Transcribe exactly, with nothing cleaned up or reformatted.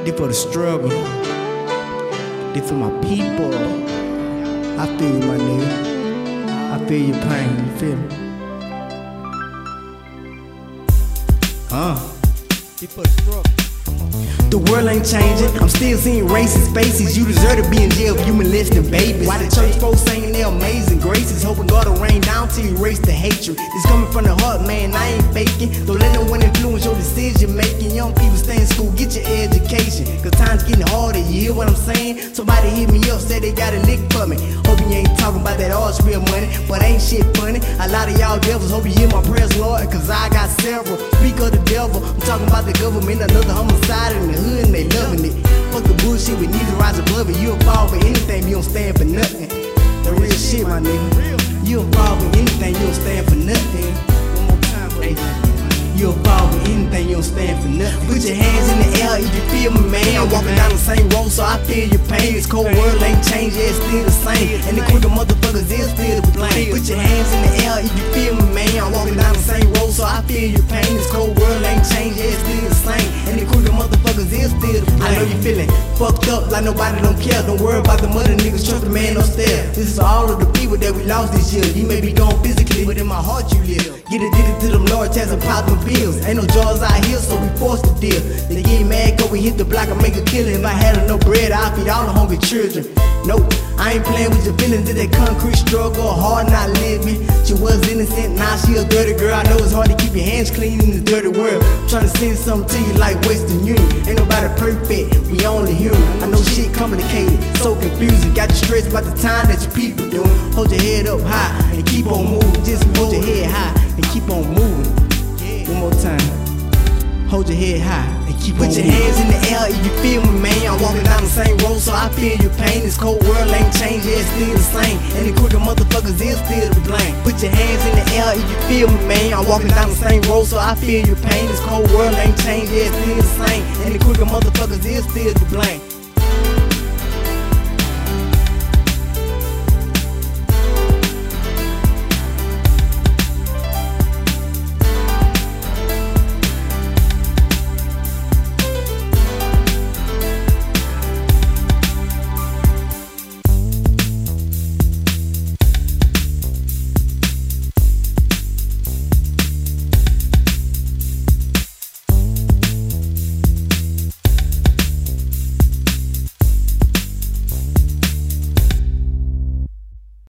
This for the struggle. This for my people. I feel you, my nigga. I feel your pain, you feel me? Huh? This for the struggle. The world ain't changing, I'm still seeing racist faces. You deserve to be in jail if you molesting babies. Why the church folks saying they're amazing graces, hoping God will rain down to erase the hatred. It's coming from the heart, man, I ain't faking. Don't let no one influence your decision making. Young people stay in school, get your education, cause time's getting harder, you hear what I'm saying? Somebody hit me up, said they got a lick for me. Hoping you ain't talking about that Archville money, but ain't shit funny. A lot of y'all devils, hope you hear my prayers, Lord, cause I got several. Speak of the devil, I'm talking about the government, another homicide in the hood and they loving it. Fuck the bullshit, we need to rise above it. You'll fall for anything, you don't stand for nothing. The real shit, my nigga. You'll fall for anything, you don't stand for nothing. One more time, hey. You'll fall for anything, you don't stand for nothing. Put your hands in the air if you feel me, man. I'm walking down the same road, so I feel your pain. This cold world ain't changed, yeah, it's still the same. And the quicker motherfuckers is still to blame. Put your hands in the air if you feel me, man. I'm walking down the same road, so I feel your pain. This cold world ain't changed, yeah, it's still the same. And the quicker motherfuckers is still to blame. I know you feeling fucked up like nobody don't care. Don't worry about the mother niggas, trust the man upstairs. This is for all of the people that we lost this year. You may be gone physically, but in my heart you live. Get addicted to them Lord tests and pop them pills. Ain't no jars out here, so we forced to deal. They get mad cause we hit the block and make a killing. If I had enough bread, I'd feed all the hungry children. Nope, I ain't playing with your feelings. Did that concrete struggle, hard not living. She was innocent, now she a dirty girl. I know it's hard to keep your hands clean in this dirty world. I'm trying to send something to you like Western Union. Ain't nobody perfect, we only human. I know shit complicated, so confusing. Got you stressed about the time that your people doing. Hold your head up high and keep on moving. Just hold your head high and keep on moving. One more time. Hold your head high and keep Put on your moving. Hands in the air if you feel me, man. I'm walking down the same road, so I feel your pain. This cold world ain't changed, yeah, it's still the same. And the quicker motherfuckers is still to blame. Put your hands in the air if you feel me, man. I'm walking down the same road, so I feel your pain. This cold world ain't changed, yeah, it's still the same. And the quicker motherfuckers is still to blame.